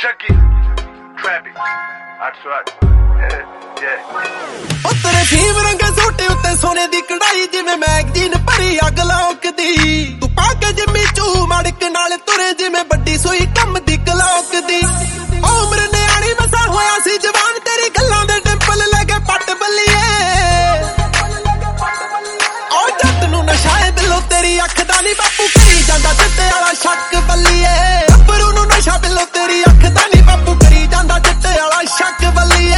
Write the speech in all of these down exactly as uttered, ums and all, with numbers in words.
Chucky, Trappy, ਅੱਠ ਸੌ ਅੱਠ ਉਹ ਤੇਰੇ ਫੀਮ ਰੰਗੇ ਸੂਟੇ ਉੱਤੇ ਸੋਨੇ ਦੀ ਕਢਾਈ ਜਿਵੇਂ ਮੈਗਜ਼ੀਨ ਭਰੀ ਅੱਗ ਲੋਕਦੀ ਤੂੰ ਪਾ ਕੇ ਜਿੰਮੀ ਚੂ ਮੜਕ ਨਾਲ ਤੁਰੇ ਜਿਵੇਂ ਵੱਡੀ ਸੂਈ ਕੰਮ ਦੀ ਕਲੋਕ ਦੀ ਉਮਰ ਨਿਆਣੀ ਮਸਾ ਹੋਇਆ ਸੀ ਜਵਾਨ ਤੇਰੀ ਗੱਲਾਂ ਦੇ ਟਿੰਪਲ ਲੈ ਕੇ ਪੱਟ ਬੱਲੀਏ ਉਹ ਜੱਟ ਨੂੰ ਨਸ਼ਾ ਏ ਦਿਲੋਂ ਤੇਰੀ ਅੱਖ ਦਾ ਨੀ ਬਾਪੂ ਕਰੀ ਜਾਂਦਾ ਚਿੱਟੇ ਵਾਲਾ ਸ਼ੱਕ ਬੱਲੀਏ ਗੱਭਰੂ ਨੂੰ ਨਸ਼ਾ ਦਿਲੋਂ ਤੇਰੀ ਅੱਖ ਦਾ ਨੀ ਬਾਪੂ ਕਰੀ ਜਾਂਦਾ ਚਿੱਟੇ ਵਾਲਾ ਸ਼ੱਕ ਬੱਲੀਏ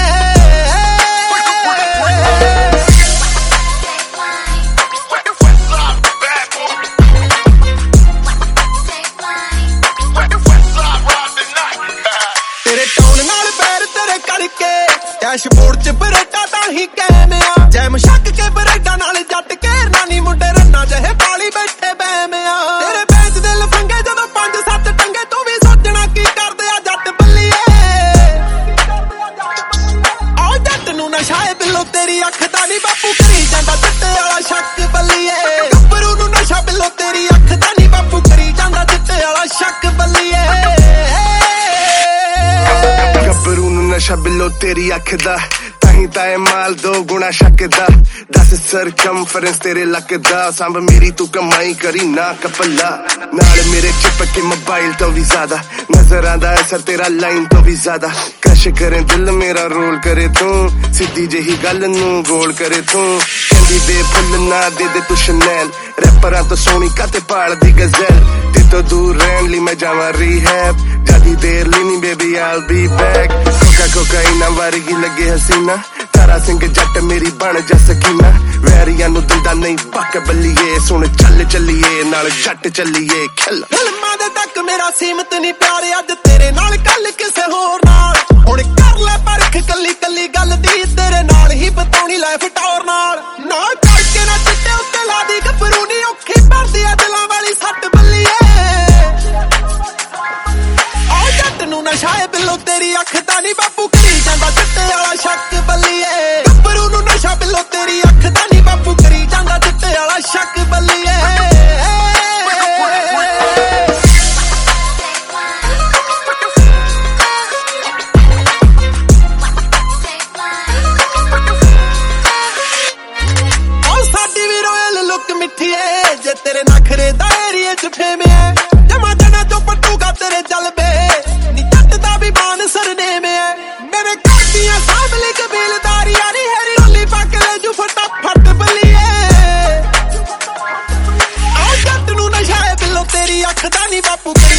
ਡੈਸ਼ਬੋਰਡ ਚ ਬਰੇਟਾ ਤਾਂ ਹੀ ਕੈਮਿਆ ਜੈਮ ਸ਼ੱਕ ਕੇ ਬਰੇਟਾ ਨਾਲ ਜੱਟ ਘੇਰਨਾ ਨੀ ਮੁੰਡੇ ਰੰਨਾ ਜਿਹੇ ਪਾਲੀ ਬੈਠੇ ਬੈਮਿਆ ਤੇਰੇ ਬੈਂਚ ਦੇ ਲਫੰਗੇ ਜਦੋਂ ਪੰਜ ਸੱਤ ਟੰਗੇ ਤੂੰ ਵੀ ਸੋਚਣਾ ਕੀ ਕਰਦੇ ਆ ਜੱਟ ਬੱਲੀਏ ਆ ਜੱਟ ਨੂੰ ਨਸ਼ਾ ਏ ਬਿੱਲੋ ਤੇਰੀ ਅੱਖ ਦਾ ਨੀ ਬਾਪੂ ਕਰੀ ਜਾਂਦਾ ਚਿੱਟੇ ਵਾਲਾ ਸ਼ੱਕ ਬੱਲੀਏ ਗੱਭਰੂ ਨੂੰ ਨਸ਼ਾ ਬਿੱਲੋ ਤੇਰੀ ਅੱਖ ਦਾ ਨੀ ਬਾਪੂ ਕਰੀ ਜਾਂਦਾ ਚਿੱਟੇ ਵਾਲਾ ਸ਼ੱਕ ਬੱਲੀਏ ਗੱਭਰੂ ਨੂੰ ਨਸ਼ਾ ਬਿੱਲੋ ਤੇਰੀ ਅੱਖ ਦਾ ਤਾਹੀਂ ਤਾਂ ਇਹ ਮਾਲ ਦੋ ਗੁਣਾ ਸ਼ੱਕ ਦਾ ਦਸ ਸਰਕਮਫਰੈਂਸ ਤੇਰੇ ਲੱਕ ਦਾ ਸੰਭ ਮੇਰੀ ਤੂੰ ਕਮਾਈ ਕਰੀ ਨਾ ਕਪਲਾ ਨਾਲ ਮੇਰੇ ਚਿਪਕੇ ਮੋਬਾਈਲ ਤੋਂ ਵੀ ਜ਼ਿਆਦਾ ਨਜ਼ਰ ਆਂਦਾ ਅਸਰ ਤੇਰਾ ਲਾਈਨ ਤੋਂ ਵੀ ਜ਼ਿਆਦਾ ਕਸ਼ ਕਰੇ ਦਿਲ ਮੇਰਾ ਰੋਲ ਕਰੇ ਤੂੰ ਸਿੱਧੀ ਜਿਹੀ ਗੱਲ ਨੂੰ ਗੋਲ ਕਰੇ ਤੂੰ ਕਹਿੰਦੀ ਦੇ ਫੁੱਲ ਨਾ ਦੇ ਦੇ ਤੂੰ ਸ਼ਨੈਲ ਰੈਪਰਾਂ ਤੋਂ ਸੋਹਣੀ ਕਾਤੇ ਪਾਲਦੀ ਗਜ਼ਲ ਤੇ ਤੋਂ ਦੂਰ ਰਹਿਣ ਲਈ ਮੈਂ ਜਾਵਾਂ ਰੀਹੈਬ ਜਿਆਦੀ ਦੇਰ ਲਈ ਨੀ ਬੇਬੀ ਆਲ ਬੀ ਬੈਕ ਕੋਕਾ ਕੋਕਾਈਨਾ ਵਰਗੀ ਲੱਗੇ ਹਸੀਨਾ ਤਾਰਾ ਸਿੰਘ ਜੱਟ ਮੇਰੀ ਬਣ ਜਾ ਸਕੀਨਾ ਵੈਰੀਆਂ ਨੂੰ ਦਿੰਦਾ ਨਹੀਂ ਪੱਕ ਬੱਲੀਏ ਸੁਣ ਚੱਲ ਚੱਲੀਏ ਨਾਲ ਜੱਟ ਚੱਲੀਏ ਖਿਲ ਫਿਲਮਾਂ ਦੇ ਤੱਕ ਮੇਰਾ ਸੀਮਤ ਨਹੀਂ ਪਿਆਰ ਅੱਜ ਤੇਰੇ ਨਾਲ ਕੱਲ ਕਿਸੇ ਹੋਰ ਨਾਲ ਹੁਣ ਕਰ ਲੈ ਪਰਖ ਕੱਲੀ ਕੱਲੀ ਗੱਲ ਦੀ ਤੇਰੇ ਨਾਲ ਹੀ ਬਤਾਉਣੀ ਲਾਈਫ ਟੌਰ ਨਾਲ ਨਾ ਕਰਕੇ ਨਾ ਚਿੱਟੇ ਉੱਤੇ ਲਾ ਦੀ ਗੱਭਰੂ ਨੀ ਔਖੀ ਭਰਦੀ ਆ ਦਿਲਾਂ ਵਾਲੀ ਸੱਟ ਬੱਲੀਏ ਆ ਜੱਟ ਨੂੰ ਨਸ਼ਾ ਏ ਬਿੱਲੋ ਤੇਰੀ ਅੱਖ ਦਾ ਨੀ ਬਾਪੂ ਕਰੀ ਜਾਂਦਾ ਚਿੱਟੇ ਵਾਲਾ ਸ਼ੱਕ ਬੱਲੀਏ ਗੱਭਰੂ ਨੂੰ ਨਸ਼ਾ ਬਿੱਲੋ ਤੇਰੀ ਅੱਖ ਦਾ ਨੀ ਬਾਪੂ ਕਰੀ ਜਾਂਦਾ ਚਿੱਟੇ ਵਾਲਾ ਸ਼ੱਕ ਬੱਲੀਏ ਮਿੱਠੀਏ ਜੇ ਤੇਰੇ ਨਖਰੇ ਦਾ ਏਰੀਏ ਚ ਫੇਮਿਆ ਜਮਾ ਜਣਾ ਤੋਂ ਪੱਟੂਗਾ ਤੇਰੇ ਜਲਬੇ ਨੀ ਜੱਟ ਦਾ ਵੀ ਬਾਨ ਸਰਨੇਮ ਐ ਮੇਰੇ ਘਰ ਦੀਆਂ ਸਾਹਮਣੇ ਕਬੀਲਦਾਰੀ ਆਰੀ ਹੈਰੀ ਰੋਲੀ ਪੱਕ ਲੈ ਜੂ ਫਟਾਫਟ ਬੱਲੀਏ ਆ ਜੱਟ ਨੂੰ ਨਸ਼ਾ ਏ ਬਿੱਲੋ ਤੇਰੀ ਅੱਖ ਦਾ ਨੀ ਬਾਪੂ